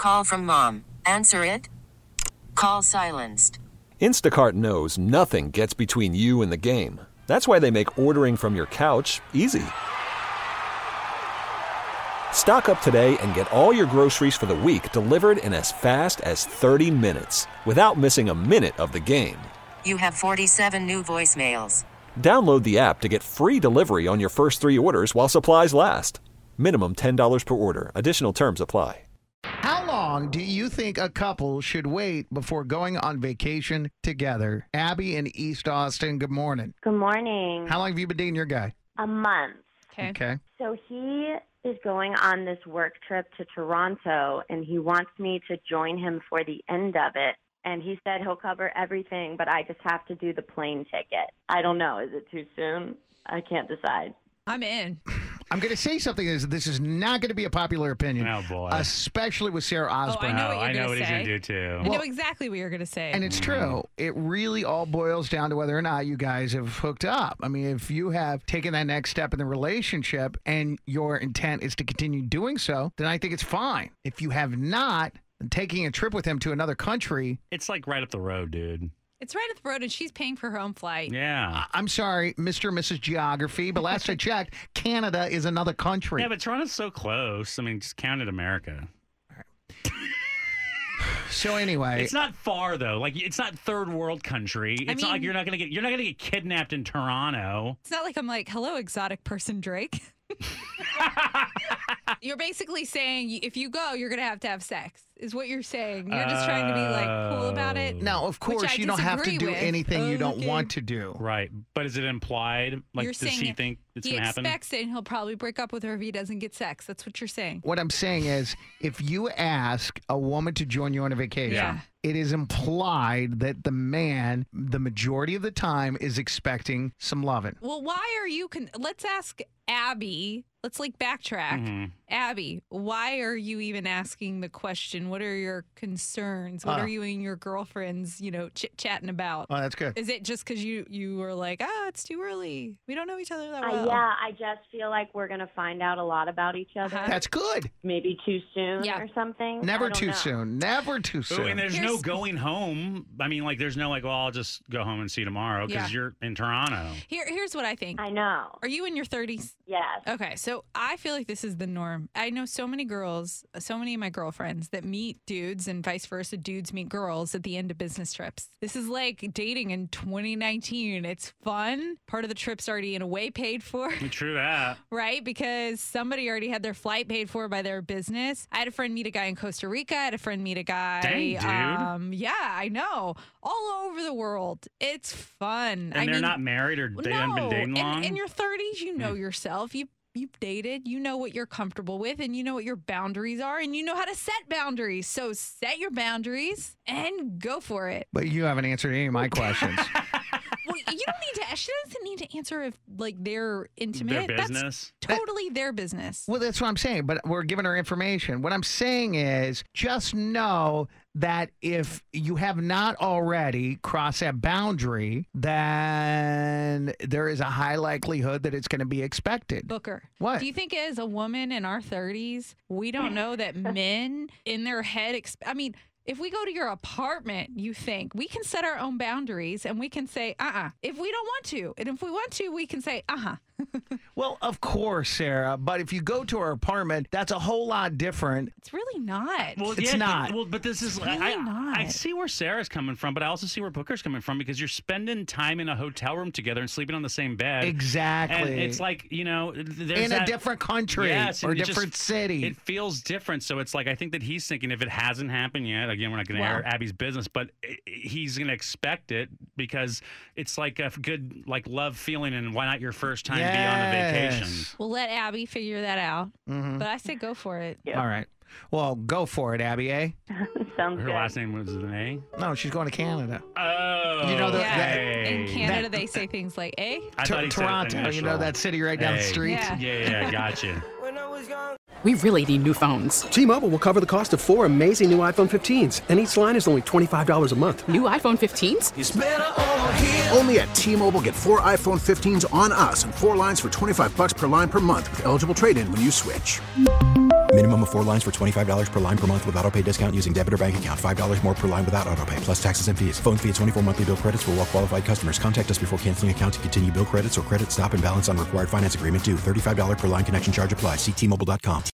Call from mom. Answer it. Call silenced. Instacart knows nothing gets between you and the game. That's why they make ordering from your couch easy. Stock up today and get all your groceries for the week delivered in as fast as 30 minutes without missing a minute of the game. You have 47 new voicemails. Download the app to get free delivery on your first 3 orders while supplies last. Minimum $10 per order. Additional terms apply. How long do you think a couple should wait before going on vacation together? Abby in East Austin, good morning. Good morning. How long have you been dating your guy? A month. Okay. So he is going on this work trip to Toronto, and he wants me to join him for the end of it. And he said he'll cover everything, but I just have to do the plane ticket. I don't know. Is it too soon? I can't decide. I'm in. I'm going to say something. This is not going to be a popular opinion. Oh, boy. Especially with Sarah Osborne. I know what you're I know gonna what he's say. going to do, too. I know exactly what you're going to say. And it's true. It really all boils down to whether or not you guys have hooked up. I mean, if you have taken that next step in the relationship and your intent is to continue doing so, then I think it's fine. If you have not, then taking a trip with him to another country. It's like right up the road, dude. It's right up the road, and she's paying for her own flight. Yeah. I'm sorry, Mr. and Mrs. Geography, but last I checked, Canada is another country. Yeah, but Toronto's so close. I mean, just count it America. So anyway, It's not far though. Like it's not third world country. It's not like you're not gonna get kidnapped in Toronto. It's not like I'm like, hello, exotic person Drake. You're basically saying if you go, you're going to have sex, is what you're saying. You're just trying to be like cool about it. now, of which course, I you don't have to disagree do with. anything you don't Okay. want to do. Right. But is it implied? Like You're does saying he think it's he gonna happen? expects it, and he'll probably break up with her if he doesn't get sex. That's what you're saying. What I'm saying is, if you ask a woman to join you on a vacation, Yeah. it is implied that the man, the majority of the time, is expecting some loving. Well, why are you? Let's ask Abby. Let's backtrack. Mhm. Abby, why are you even asking the question? What are your concerns? What are you and your girlfriends, chit-chatting about? Oh, that's good. Is it just because you were like, it's too early. We don't know each other that well. Yeah, I just feel like we're going to find out a lot about each other. That's good. Maybe too soon Yeah. or something. Never I don't too know. soon. Never too Oh, soon. and there's no going home. I mean, there's no well, I'll just go home and see you tomorrow because Yeah. you're in Toronto. Here's what I think. I know. Are you in your 30s? Yes. Okay, so I feel like this is the norm. I know so many girls, so many of my girlfriends that meet dudes and vice versa, dudes meet girls at the end of business trips. This is like dating in 2019. It's fun. Part of the trip's already in a way paid for, True that. right? Because somebody already had their flight paid for by their business. I had a friend meet a guy in Costa Rica. I had a friend meet a guy. Dang, dude. Yeah, I know. All over the world. It's fun. And they're not married or they haven't been dating long. In your 30s, you know yourself. You've dated, you know what you're comfortable with, and you know what your boundaries are, and you know how to set boundaries. So set your boundaries and go for it. But you haven't answered any of my questions. Well, you don't need to. She doesn't need to answer if they're intimate. Their business. That's totally their business. Well, that's what I'm saying, but we're giving her information. What I'm saying is just know that if you have not already crossed that boundary, then there is a high likelihood that it's going to be expected. Booker. What? Do you think as a woman in our 30s, we don't know that men in their head, if we go to your apartment, you think we can set our own boundaries and we can say, if we don't want to. And if we want to, we can say, Well, of course, Sarah, but if you go to her apartment, that's a whole lot different. It's really not. Well, It's not. But this is really not. I see where Sarah's coming from, but I also see where Booker's coming from because you're spending time in a hotel room together and sleeping on the same bed. Exactly. And it's like, there's in a different country Yes, or a and it different just- city. It feels different. So it's like, I think that he's thinking if it hasn't happened yet, again, we're not going to air Abby's business, but he's going to expect it because it's like a good love feeling, and why not your first time be on a vacation? We'll let Abby figure that out. Mhm. But I say go for it. Yeah. All right. Well, go for it, Abby, eh? Sounds Her good. last name was an A? No, she's going to Canada. Oh. You know the- Yeah. that- In Canada, they say things like, I thought he said Toronto, you know initial. that city right down the Hey. street? Yeah. Yeah, gotcha. We really need new phones. T-Mobile will cover the cost of 4 amazing new iPhone 15s, and each line is only $25 a month. New iPhone 15s? Only at T-Mobile, get 4 iPhone 15s on us and 4 lines for $25 per line per month with eligible trade-in when you switch. Minimum of 4 lines for $25 per line per month with autopay discount using debit or bank account. $5 more per line without autopay, plus taxes and fees. Phone fee at 24 monthly bill credits for well qualified customers. Contact us before canceling account to continue bill credits or credit stop and balance on required finance agreement due. $35 per line connection charge applies. See T-Mobile.com.